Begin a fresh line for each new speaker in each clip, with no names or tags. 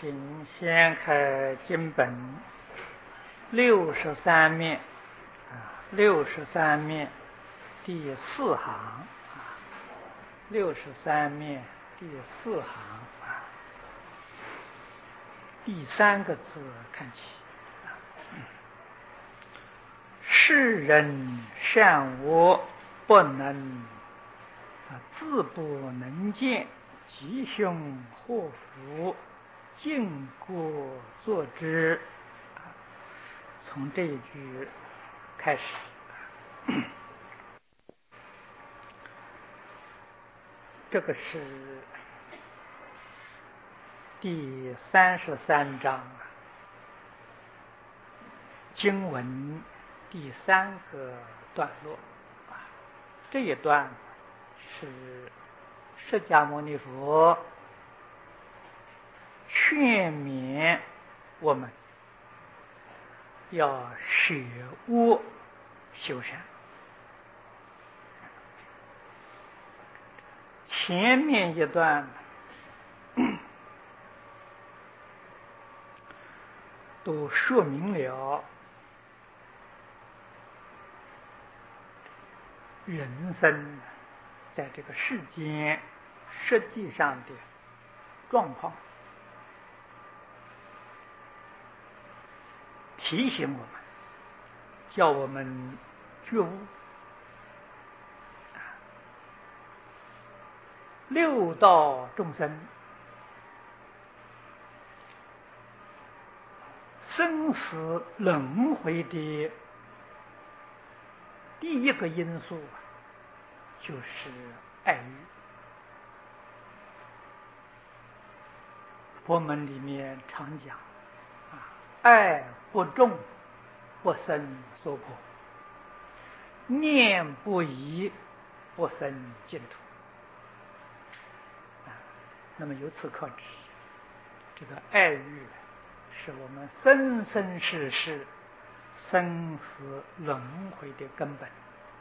请掀开经本63面，63面第4行，63面第4行第3个字看起。世人善恶不能，自不能见，吉凶祸福，尽过作之。从这一句开始，这个是第33章经文第3个段落。这一段是释迦牟尼佛劝勉我们要舍恶修善。前面一段都说明了人生在这个世间实际上的状况，提醒我们，叫我们觉悟。六道众生生死轮回的第一个因素就是爱欲。佛门里面常讲，爱不重，不生娑婆；念不移，不生净土。那么由此可知，这个爱欲是我们生生世世生死轮回的根本，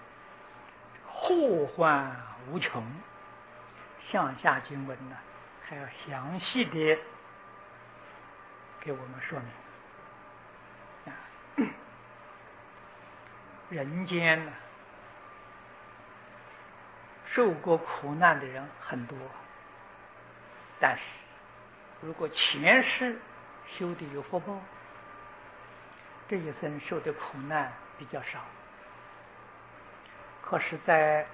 祸患无穷。向下经文呢，还要详细的给我们说明。人间呢，受过苦难的人很多，但是如果前世修的有福报，这一生受的苦难比较少。可是在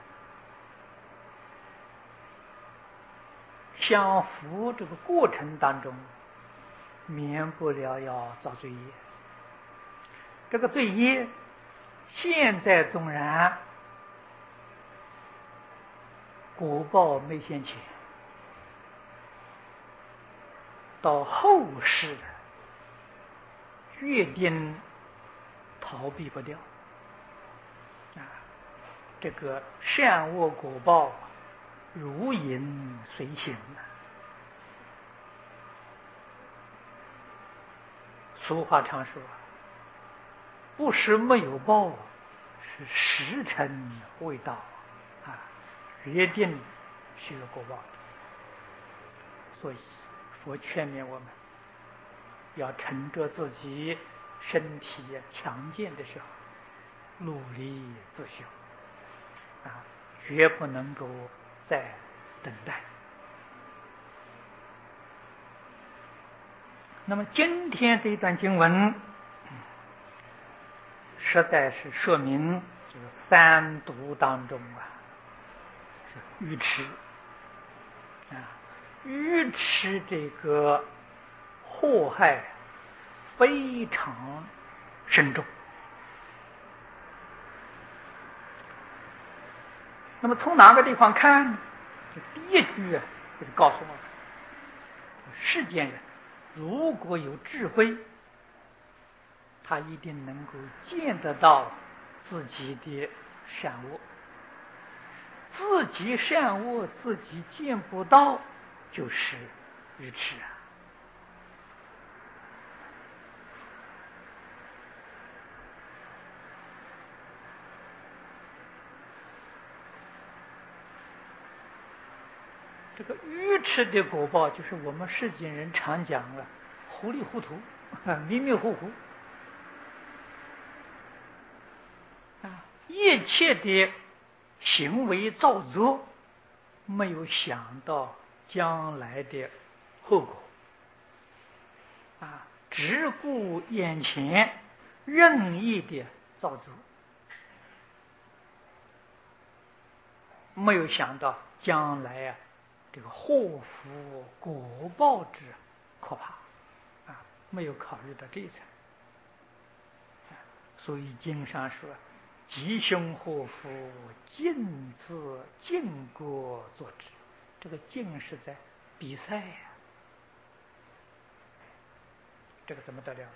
享福这个过程当中，免不了要造罪业。这个罪业现在纵然果报没现前，到后世决定逃避不掉。这个善恶果报如影随形。俗话常说，不是没有报，是时辰未到，决定是有果报的。所以佛劝勉我们要趁着自己身体强健的时候努力自修，绝不能够再等待。那么今天这一段经文实在是说明这个三毒当中是愚痴。愚痴这个祸害非常深重。那么从哪个地方看呢？第一句就是告诉我们，世间人如果有智慧，他一定能够见得到自己的善恶。自己善恶自己见不到，就是愚痴。 这个愚痴的果报，就是我们世间人常讲了，糊里糊涂，迷迷糊糊啊，一切的行为造作，没有想到将来的后果啊，只顾眼前任意的造作，没有想到将来这个祸福果报之可怕啊，没有考虑到这一层。所以经上说，吉凶祸福尽自尽过作之。这个尽是在比赛呀，这个怎么得了？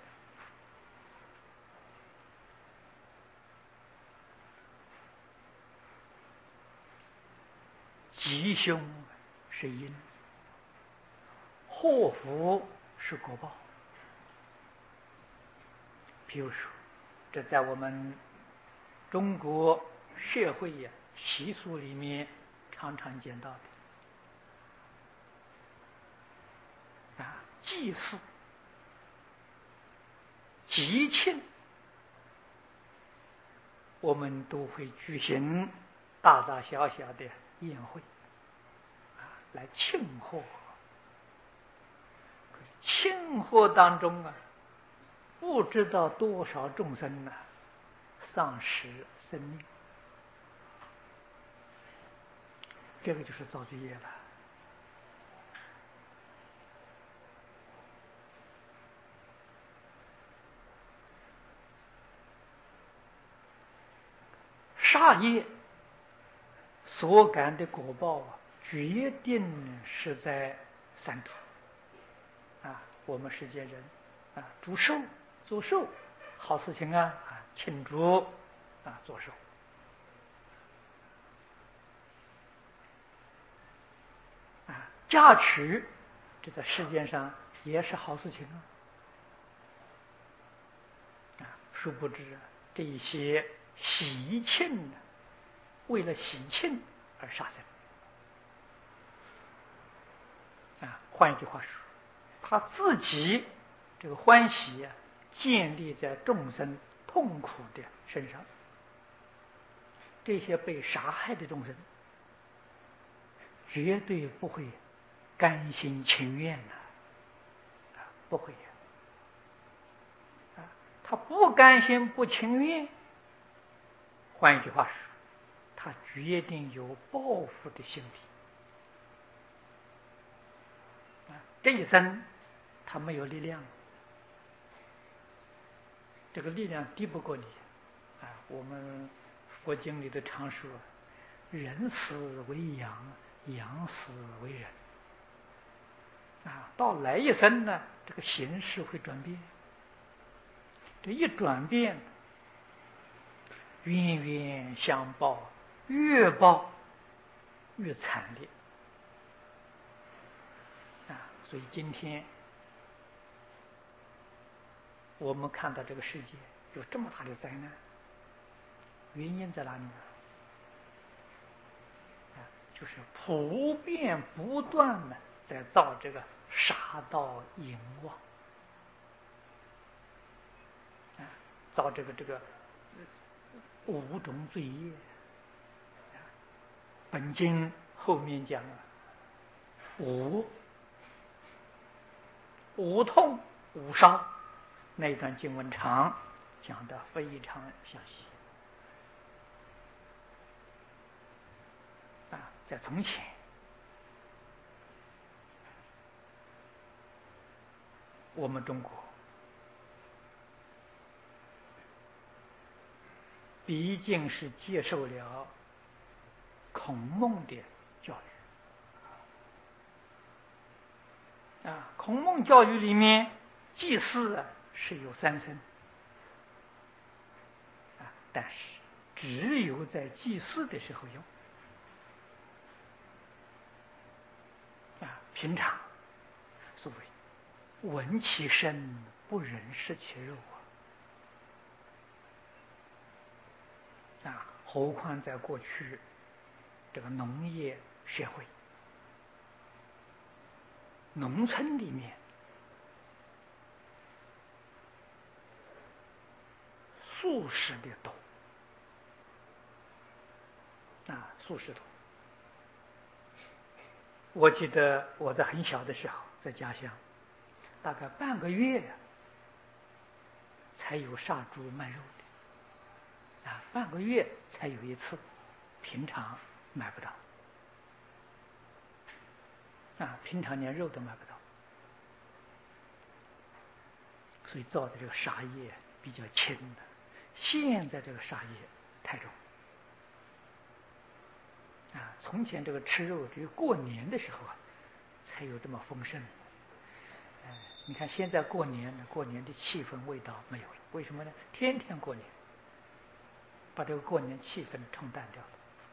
吉凶是因，祸福是果报。比如说，这在我们中国社会习俗里面常常见到的祭祀、吉庆，我们都会举行大大小小的宴会来庆贺。庆贺当中不知道多少众生丧失生命，这个就是造罪业了。杀业所感的果报决定是在三途我们世间人祝寿做寿，好事情庆祝做寿嫁娶，这在世间上也是好事情殊不知这一些喜庆为了喜庆而杀生换一句话说，他自己这个欢喜建立在众生痛苦的身上，这些被杀害的众生绝对不会甘心情愿不会他不甘心不情愿，换一句话说，他决定有报复的心理这一生他没有力量，这个力量敌不过你我们佛经里的常说，人死为羊，羊死为人到来一生呢，这个形势会转变，这一转变，冤冤相报，越报越惨烈所以今天我们看到这个世界有这么大的灾难，原因在哪里呢？就是普遍不断的在造这个杀盗淫妄造这个五种罪业本经后面讲五痛五烧，那段经文长，讲得非常详细在从前我们中国毕竟是接受了孔孟的教育孔孟教育里面祭祀是有三牲但是只有在祭祀的时候用平常所谓闻其声不忍食其肉何况在过去这个农业社会农村里面素食的多素食多。我记得我在很小的时候，在家乡，大概半个月才有杀猪卖肉的半个月才有一次，平常买不到平常连肉都买不到，所以造的这个杀业比较轻的。现在这个杀业太重从前这个吃肉只有过年的时候才有这么丰盛。你看现在过年的气氛味道没有了，为什么呢？天天过年，把这个过年气氛冲淡掉了。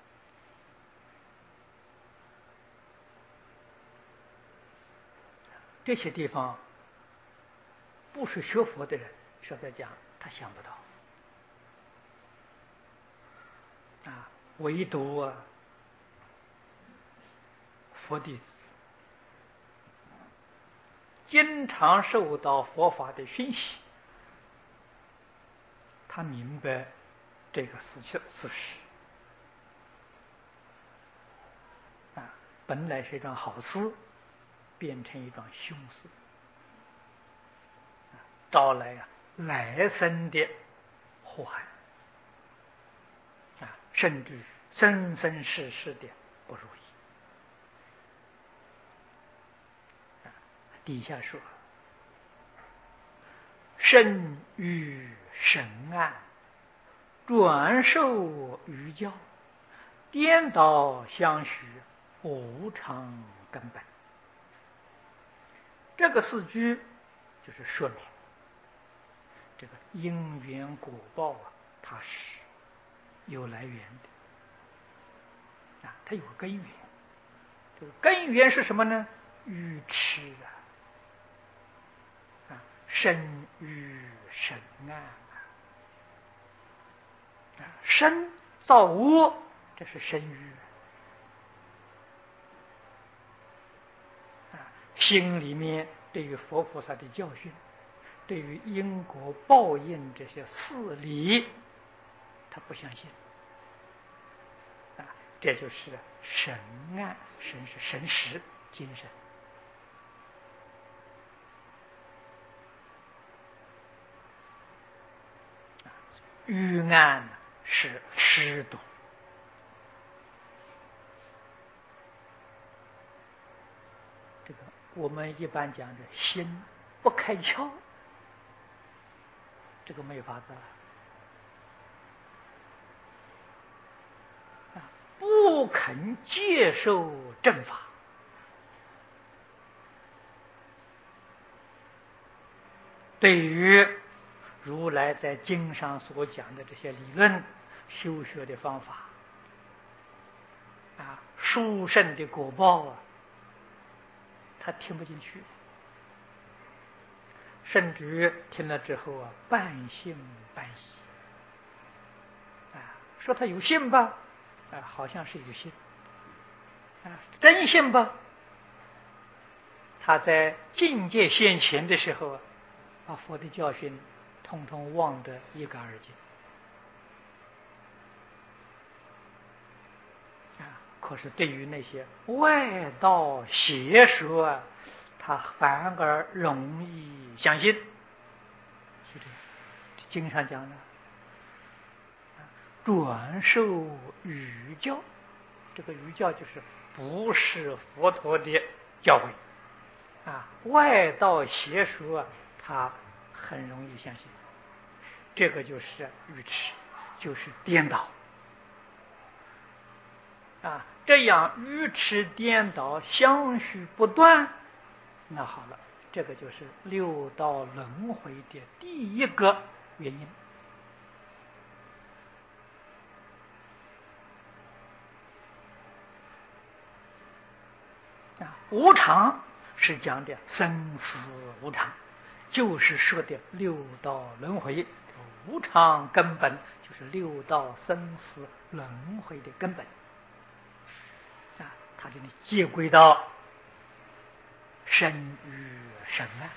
这些地方不是学佛的人，实在讲他想不到唯独佛弟子经常受到佛法的熏习，他明白这个事实本来是一桩好事，变成一桩凶事，招来来生的祸害甚至生生世世的不如意。底下说：身于神案，转受于教，颠倒相续，无常根本。这个四句就是说明这个因缘果报它是有来源的它有根源。这个根源是什么呢？愚痴生于神案生造恶，这是生于心里面对于佛菩萨的教训，对于因果报应这些事理，他不相信这就是神案。神是神识精神愚案是痴毒。这个我们一般讲的心不开窍，这个没有法子不肯接受正法，对于如来在经上所讲的这些理论、修学的方法殊胜的果报他听不进去，甚至听了之后半信半疑说他有信吧好像是有信真信吧，他在境界现前的时候把佛的教训统统忘得一干二净可是对于那些外道邪说他反而容易相信。是这样，经上讲的转受于教，这个于教就是不是佛陀的教诲外道邪说他很容易相信，这个就是愚痴，就是颠倒这样愚痴颠倒相续不断，那好了，这个就是六道轮回的第一个原因无常是讲的生死无常，就是说的六道轮回，无常根本就是六道生死轮回的根本它这里接轨到生于神啊！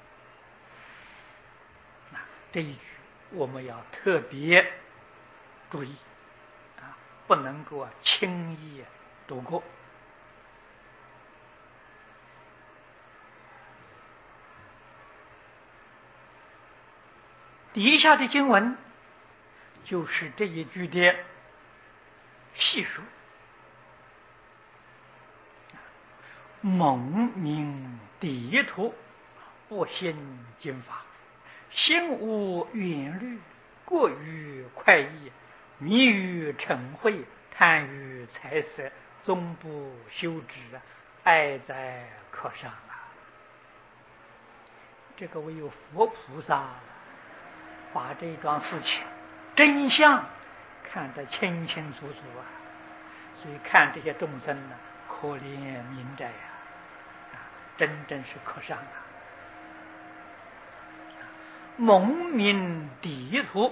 这一句我们要特别注意不能够轻易度过。底下的经文就是这一句的细说：蒙名地图，不信经法，心无远虑，过于快意，迷于嗔恚，贪于财色，终不修止，爱在课上这个唯有佛菩萨把这桩事情真相看得清清楚楚所以看这些众生可怜悯哉真正是可伤蒙名地图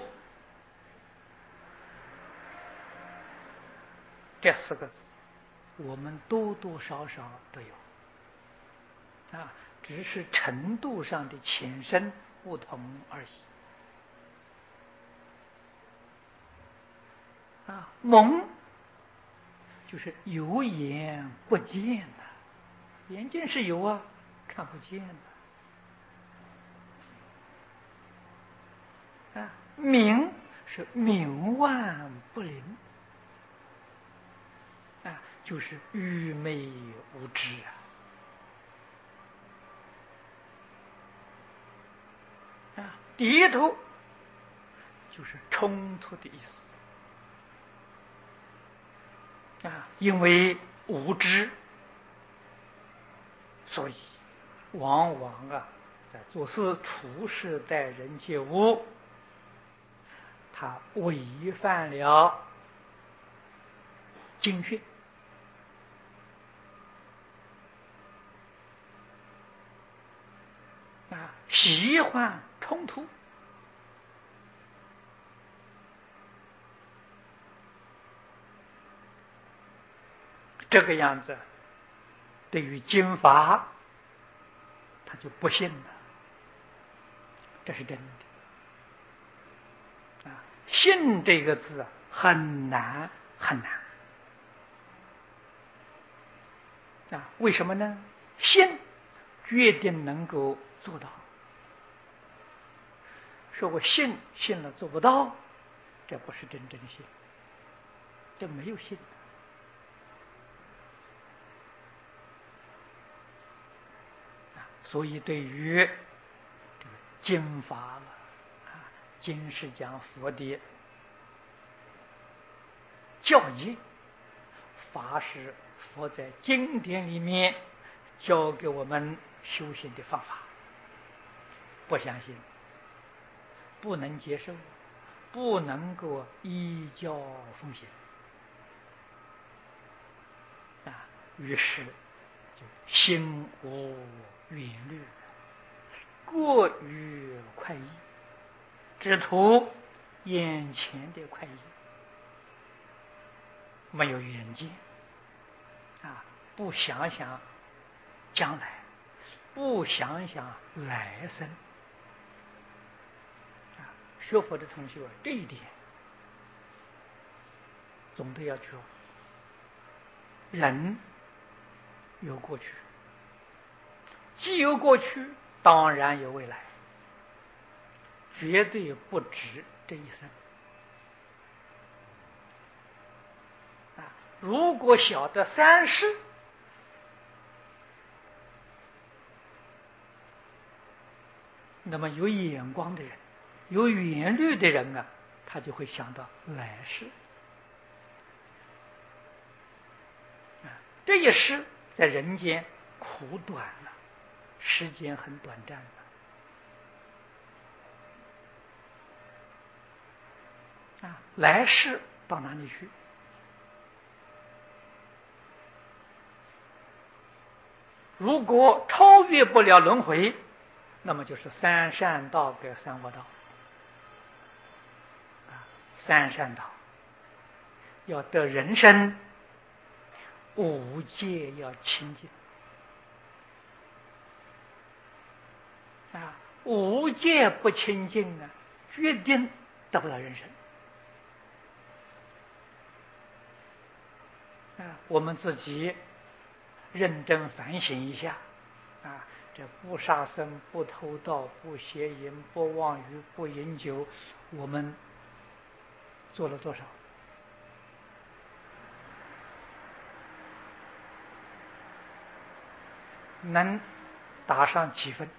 这4个字我们多多少少都有只是程度上的浅深不同而已蒙就是有眼不见眼睛是有看不见明是冥顽不灵就是愚昧无知低头就是冲突的意思因为无知，所以往往在做事处事待人接物，他违反了经训喜欢冲突，这个样子对于经法他就不信了，这是真的信这个字很难很难为什么呢？信决定能够做到，说我信了做不到，这不是真正信，这没有信所以对于经法经是讲佛的教义，法是佛在经典里面教给我们修行的方法，不相信，不能接受，不能够依教奉行于是就心无远虑，过于快意，只图眼前的快意，没有远见不想想将来，不想想来生学佛的同学这一点总得要求人有过去，既有过去当然有未来，绝对不止这一生如果晓得三世，那么有眼光的人，有远虑的人他就会想到来世这一世在人间苦短了，时间很短暂来世到哪里去？如果超越不了轮回，那么就是三善道跟三恶道三善道要得人生，五戒要清净无戒不清净呢，决定得不到人生。我们自己认真反省一下，这不杀生、不偷盗、不邪淫、不妄语、不饮酒，我们做了多少？能打上几分？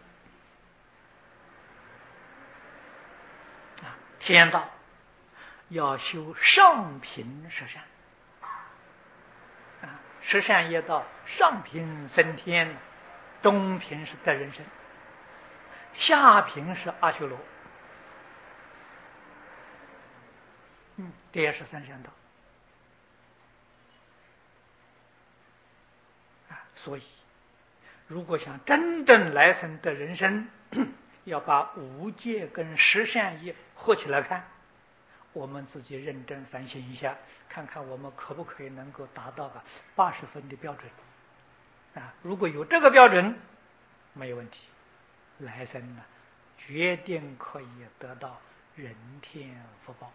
天道要修上品十善，十善业道，上品升天，中品是得人生，下品是阿修罗。这也是三善道。所以如果想真正来生得人生，要把五戒跟十善业合起来看，我们自己认真反省一下，看看我们可不可以能够达到个80分的标准。如果有这个标准，没有问题，来生呢，决定可以得到人天福报。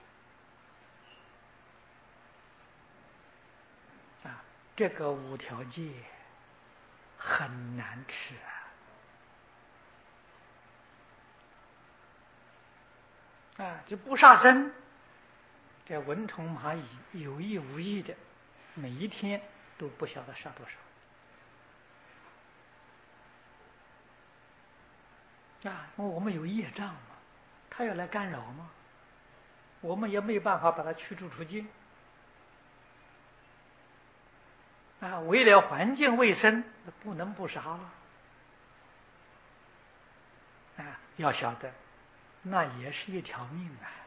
这个无条戒很难吃就不杀生，这蚊虫蚂蚁有意无意的，每一天都不晓得杀多少。我们有业障嘛，他要来干扰吗？我们也没有办法把它驱逐出境。为了环境卫生，不能不杀了。要晓得，那也是一条命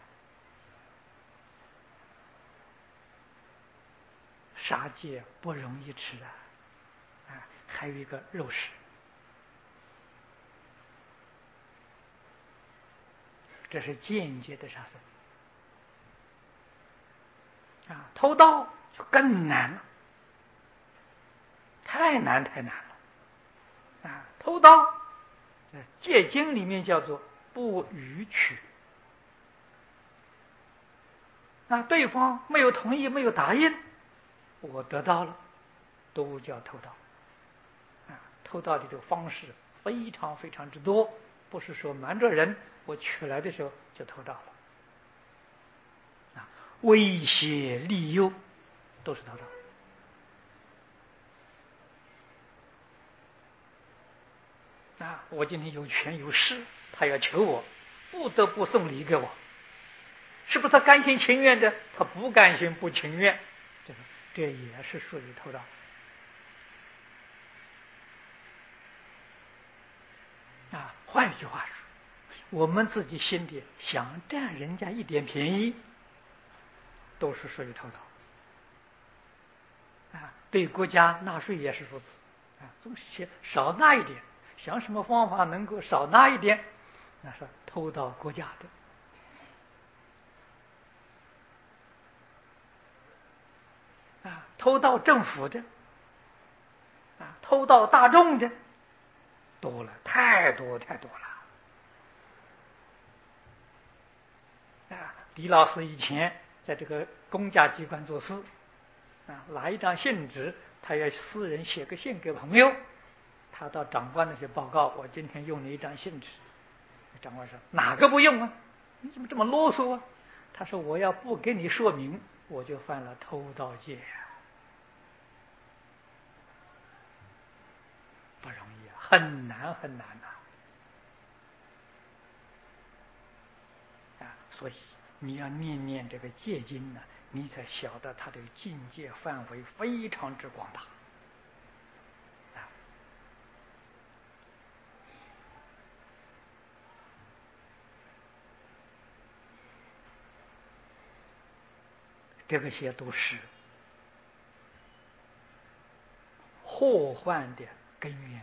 杀戒不容易吃还有一个肉食，这是间接的杀生。偷盗就更难了，太难了。偷盗，戒经里面叫做不逾取。对方没有同意，没有答应，我得到了，都叫偷盗。偷盗的这个方式非常非常之多，不是说瞒着人，我取来的时候就偷盗了。威胁利诱都是偷盗。我今天有权有势，他要求我，不得不送礼给我，是不是他甘心情愿的？他不甘心不情愿，这也是属于偷盗。换一句话说，我们自己心里想占人家一点便宜，都是属于偷盗。对国家纳税也是如此。总是少纳一点，想什么方法能够少纳一点，那是偷盗国家的。偷盗政府的，偷盗大众的，多了，太多太多了。李老师以前在这个公家机关做事，拿一张信纸，他要私人写个信给朋友，他到长官那些报告，我今天用了一张信纸。长官说哪个不用啊？你怎么这么啰嗦啊？他说我要不给你说明，我就犯了偷盗戒不容易很难很难所以你要念念这个戒经呢，你才晓得它的境界范围非常之广大。这个些都是祸患的根源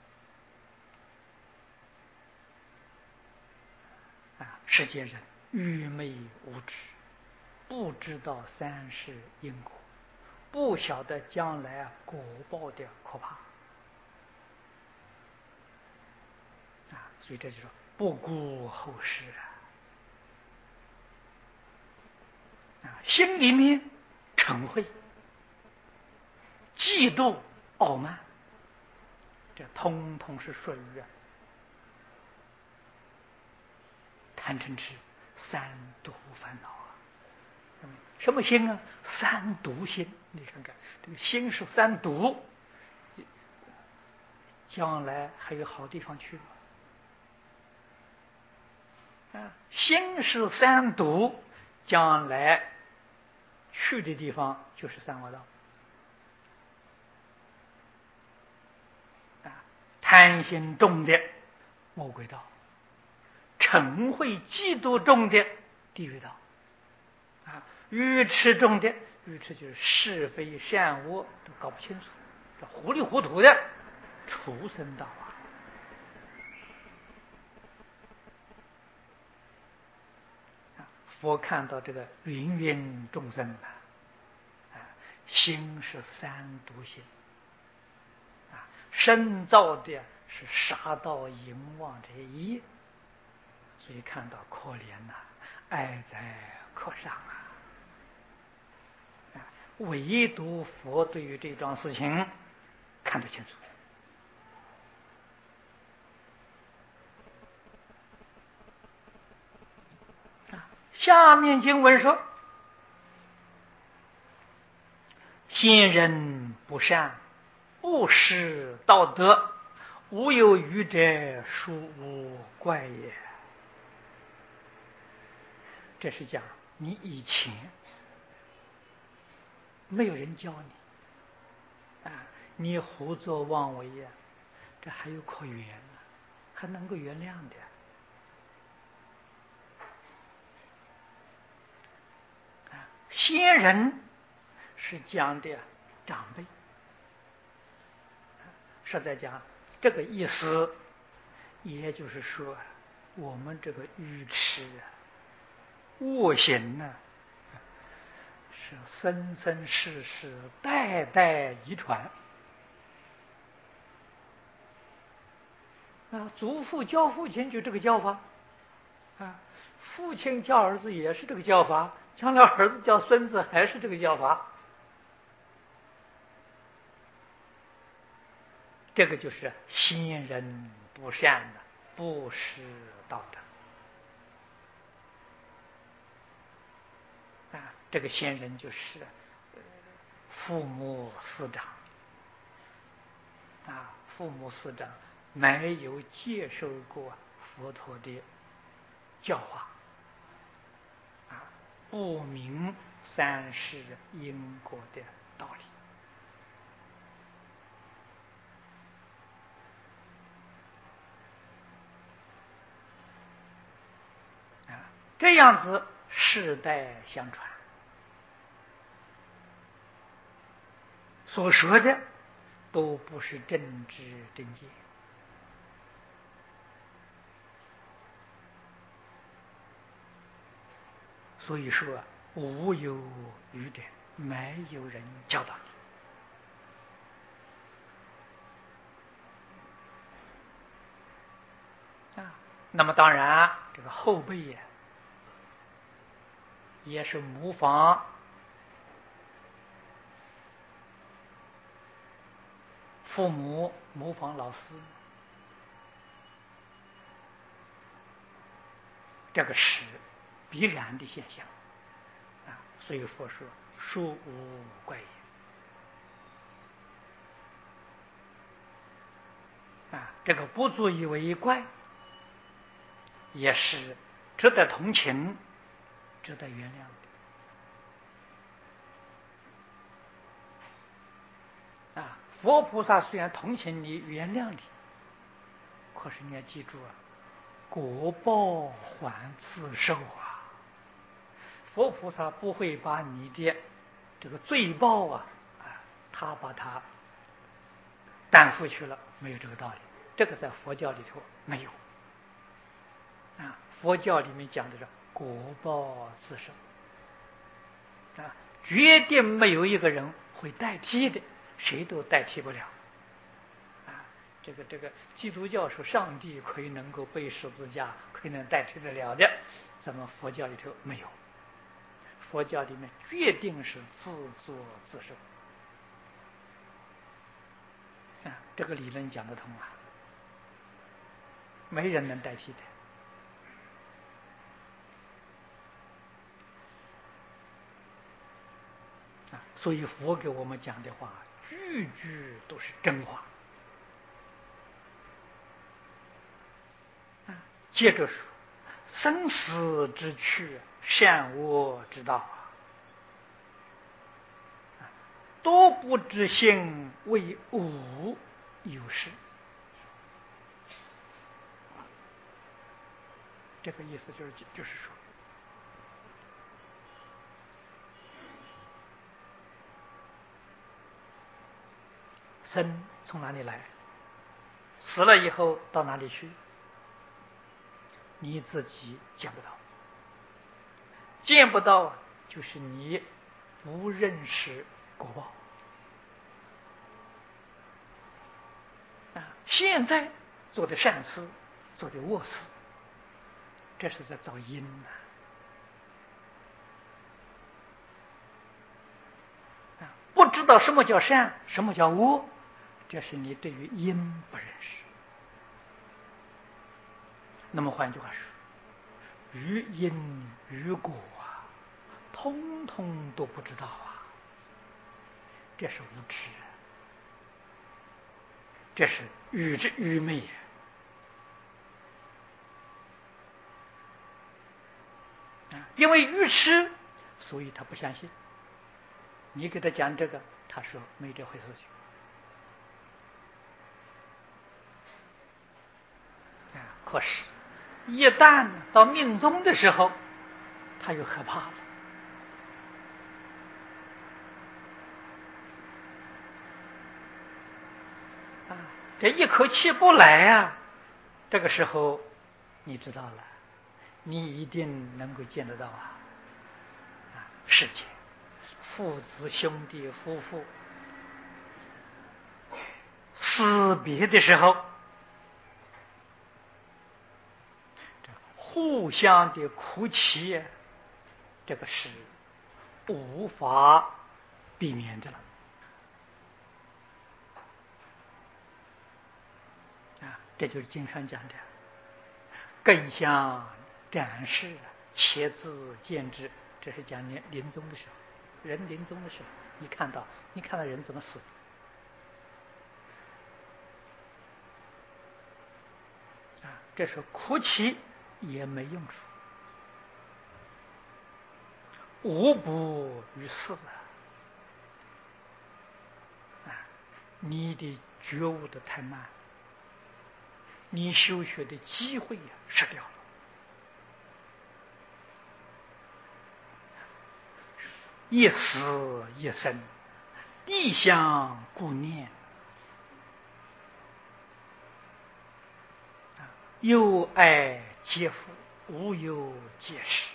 世界人愚昧无知，不知道三世因果，不晓得将来果报的可怕所以这就说不顾后事心里面嗔恚、嫉妒、傲慢，这通通是属于贪嗔痴三毒烦恼什么心啊？三毒心。你看看，这个心是三毒，将来还有好地方去吗？心是三毒，将来去的地方就是三恶道。贪心重的魔鬼道，嗔恚嫉妒重的地狱道，愚痴重的，愚痴就是是非善恶都搞不清楚，这糊里糊涂的畜生道佛看到这个芸芸众生心是三毒心深造的是杀盗淫妄这一，所以看到可怜哀哉可伤唯独佛对于这桩事情看得清楚。下面经文说：先人不善，不识道德，无有愚者，殊无怪也。这是讲你以前没有人教你你胡作妄为这还有可原还能够原谅的。先人是讲的长辈，实在讲这个意思，也就是说我们这个愚痴恶行是生生世世代代遗传祖父教父亲就这个教法父亲教儿子也是这个教法，将来儿子教孙子还是这个教法。这个就是先人不善的，不识道德这个先人就是父母师长父母师长没有接受过佛陀的教化不明三世因果的道理这样子世代相传，所说的都不是正知正见。所以说无有愚者，没有人教导你那么当然这个后辈也是模仿父母，模仿老师，这个是必然的现象所以佛说殊无怪也这个不足以为怪，也是值得同情，值得原谅的佛菩萨虽然同情你、原谅你，可是你要记住果报还自受佛菩萨不会把你的这个罪报他把它担负去了，没有这个道理。这个在佛教里头没有佛教里面讲的是果报自受绝对没有一个人会代替的，谁都代替不了这个基督教说上帝可以能够背十字架，可以能代替得了的，咱们佛教里头没有。佛教里面决定是自作自受这个理论讲得通没人能代替的所以佛给我们讲的话，句句都是真话接着说，生死之趣，善恶之道多不知性，为无有事。这个意思就是说，生从哪里来？死了以后到哪里去？你自己见不到，见不到就是你不认识果报现在做的善事，做的恶事，这是在造因不知道什么叫善，什么叫恶，这是你对于因不认识。那么换句话说，于因于果通通都不知道这是无知这是愚昧因为愚痴，所以他不相信。你给他讲这个，他说没这回事情可是一旦到命终的时候，他又害怕了这一口气不来这个时候你知道了，你一定能够见得到世界父子兄弟夫妇死别的时候，互相的哭泣这个是无法避免的了这就是经上讲的更相展示，且自见之。这是讲临终的时候，人临终的时候，你看到人怎么死这时候哭泣也没用处，无补于事你的觉悟的太慢，你修学的机会失掉了。一死一生，地相顾念，有爱皆福，无有皆失。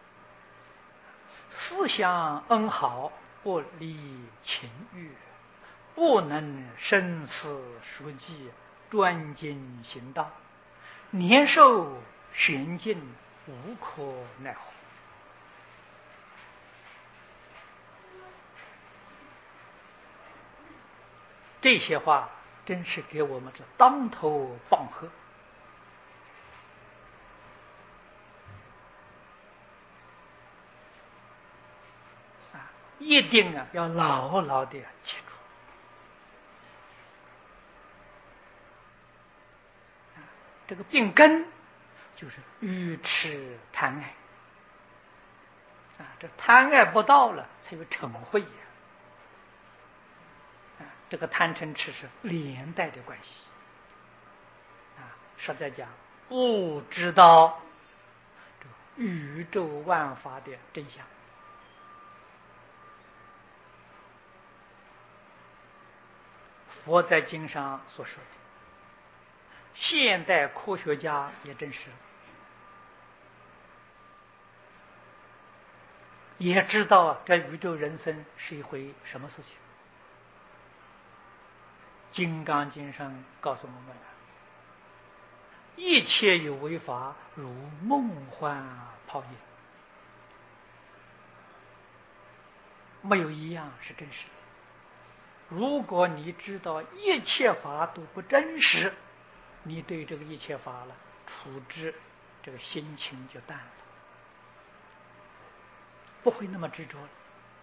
思想恩好，不离情欲，不能生死熟记，专精行道，年寿玄尽，无可奈何。这些话真是给我们这当头棒喝一定要牢牢的记住这个病根就是愚痴贪爱这贪爱不到了，才有嗔恚这个贪嗔痴是连带的关系实在讲不知道宇宙万法的真相。佛在经上所说的，现代科学家也证实，也知道这宇宙人生是一回什么事情金刚经上告诉我们了，一切有为法，如梦幻泡影，没有一样是真实的。如果你知道一切法都不真实，你对这个一切法了处置，这个心情就淡了，不会那么执着了。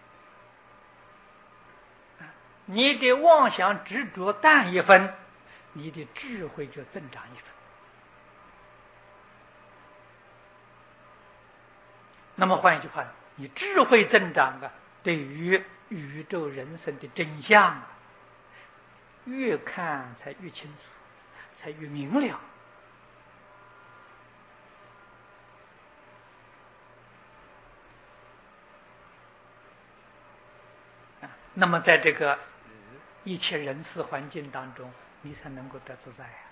你的妄想执着淡一分，你的智慧就增长一分。那么换一句话，你智慧增长啊，对于宇宙人生的真相啊，越看才越清楚，才越明了。那么在这个一切人事环境当中，你才能够得自在啊。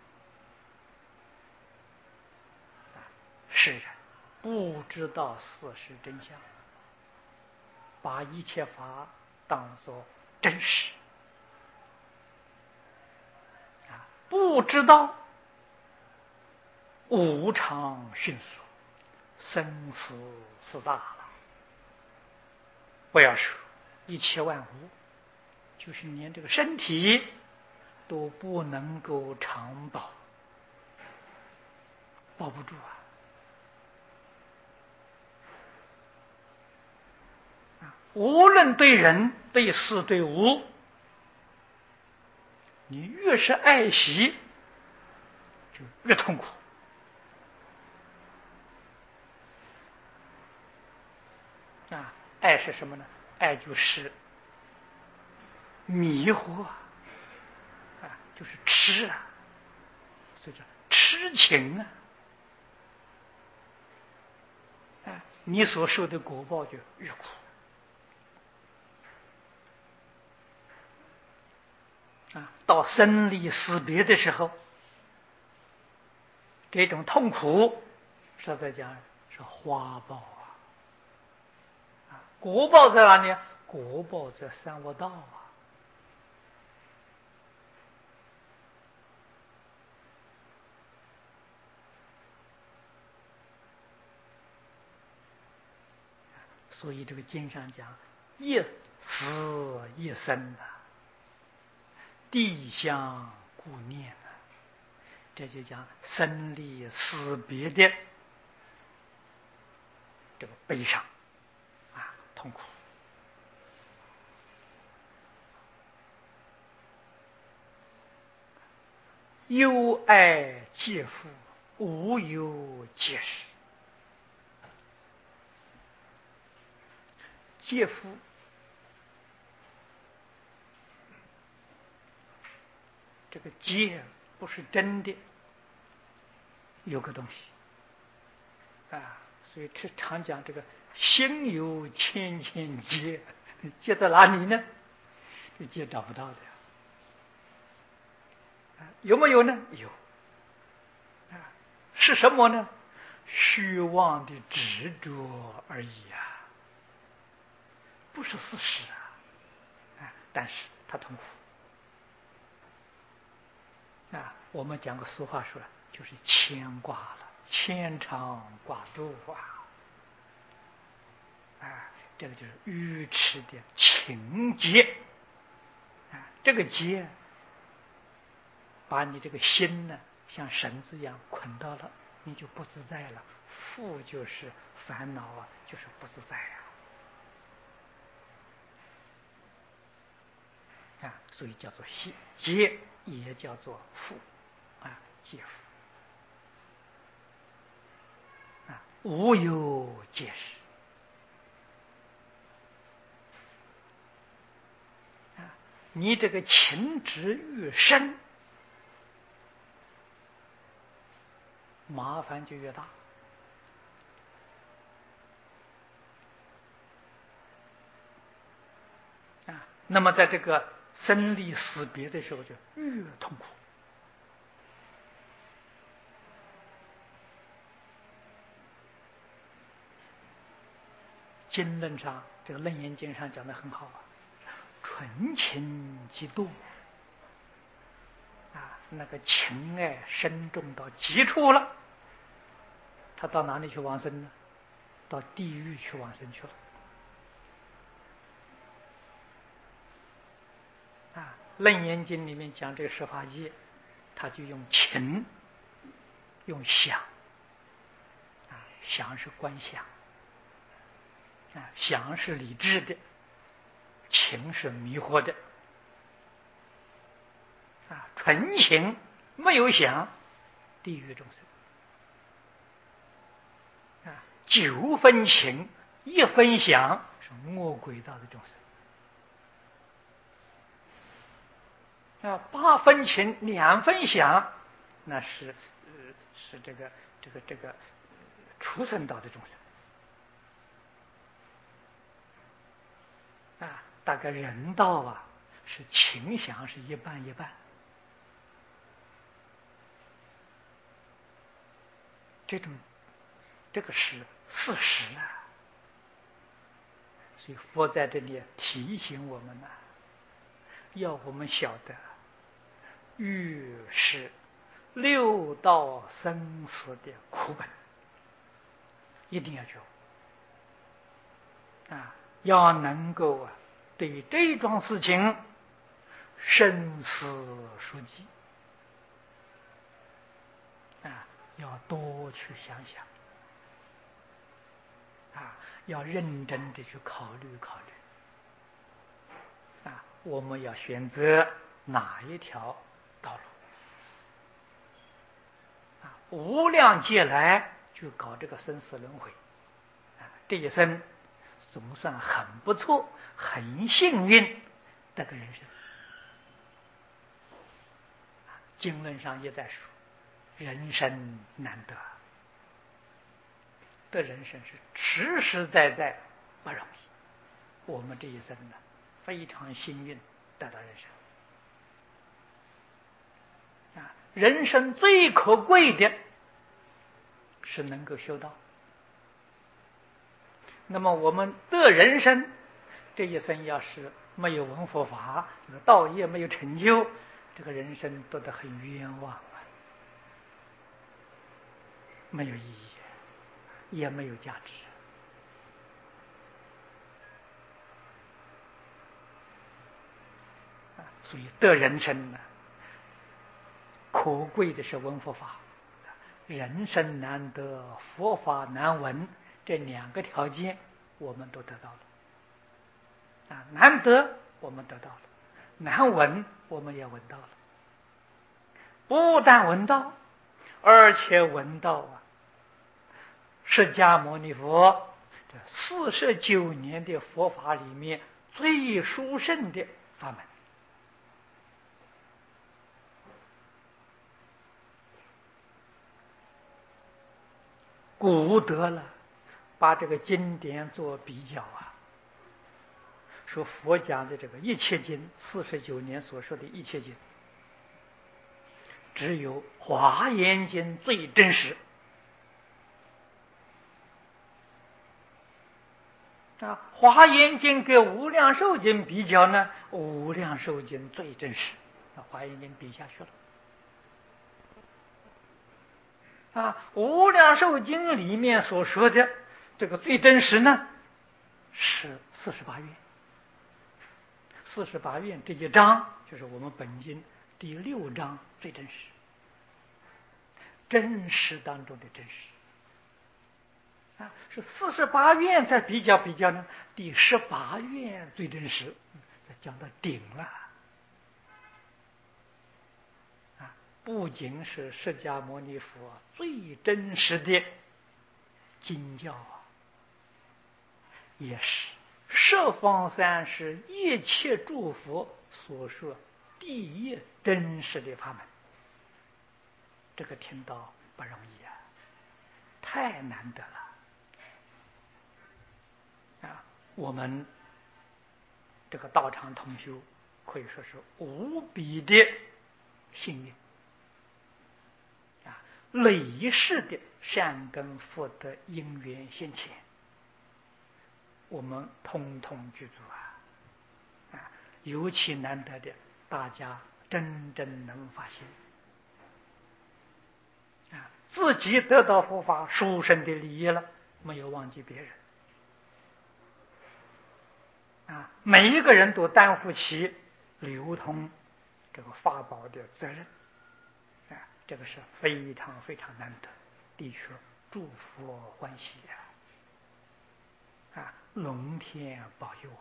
世人不知道事实真相，把一切法当作真实啊，不知道无常迅速，生死是大了。不要说一切万物，就是连这个身体都不能够长保，保不住啊！无论对人、对事、对物，你越是爱惜，就越痛苦。爱是什么呢？爱就是迷惑就是痴啊，所以叫痴情啊。你所受的果报就越苦。到生离死别的时候，这种痛苦，实在讲是花报果报在哪里？果报在三恶道所以这个经上讲，一死一生地相顾念这就讲生离死别的这个悲伤痛苦。忧爱皆夫，无忧皆是。皆夫这个劫不是真的有个东西所以常讲这个心有千千劫，劫在哪里呢？这劫找不到的有没有呢？有是什么呢？虚妄的执着而已不是事实但是他痛苦我们讲个俗话说，就是牵挂了，牵肠挂肚这个就是愚痴的情结这个结把你这个心呢，像绳子一样捆到了，你就不自在了。缚就是烦恼就是不自在所以叫做结，也叫做缚结缚无有解释你这个情执越深，麻烦就越大那么在这个生离死别的时候就越痛苦经论上这个楞严经上讲得很好纯情即堕那个情爱深重到极处了，他到哪里去往生呢？到地狱去往生去了。楞严经里面讲这个十法界，他就用情，用想，想是观想，想是理智的，情是迷惑的，纯情没有想，地狱众生，9分情1分想是恶鬼道的众生，8分情2分想，那是这个畜生道的众生。大概人道是情想是一半一半。这个是事实所以佛在这里提醒我们要我们晓得，越是六道生死的苦本，一定要觉悟要能够对这桩事情深思熟记要多去想想要认真的去考虑考虑我们要选择哪一条道路无量劫来就搞这个生死轮回这一生总算很不错，很幸运这个人生。经论上也在说，人生难得，得人生是实实在在不容易。我们这一生非常幸运得到人生人生最可贵的是能够修道。那么我们得人生这一生要是没有闻佛法，这个道业没有成就，这个人生得得很冤枉没有意义，也没有价值所以得人生可贵的是闻佛法，人生难得，佛法难闻，这2个条件我们都得到了难得我们得到了，难闻我们也闻到了。不但闻到，而且闻到释迦牟尼佛这49年的佛法里面最殊胜的法门。古德把这个经典做比较说佛讲的这个一切经，49年所说的一切经，只有华严经最真实华严经跟无量寿经比较呢，无量寿经最真实，华严经比下去了无量寿经里面所说的这个最真实呢，是48愿。48愿这一章就是我们本经第6章最真实，真实当中的真实是48愿再比较呢，第18愿最真实，讲到顶了不仅是释迦牟尼佛最真实的经教也是十方三世一切诸佛所说第一真实的法门。这个听到不容易太难得了我们这个道场同修可以说是无比的幸运累世的善根福德因缘现前，我们通通具足尤其难得的，大家真正能发心自己得到佛法殊胜的利益了，没有忘记别人。每一个人都担负起流通这个法宝的责任，这个是非常非常难得，的确祝福欢喜龙天保佑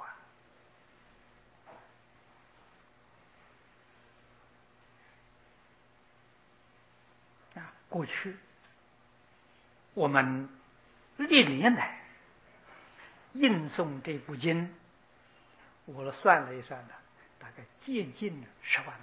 过去我们历年来印诵这部经，我算了一算呢，大概接近10万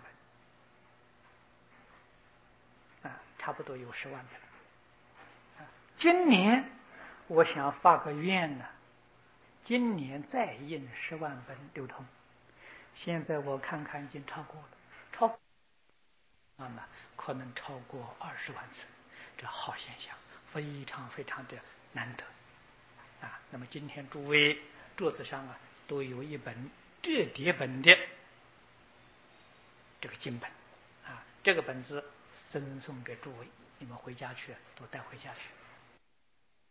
本，差不多有10万本。今年我想发个愿呢，今年再印10万本流通。现在我看看已经超过了，可能超过20万次，这好现象，非常非常的难得那么今天诸位桌子上都有一本折叠本的这个经本这个本子赠送给诸位，你们回家去都带回家去。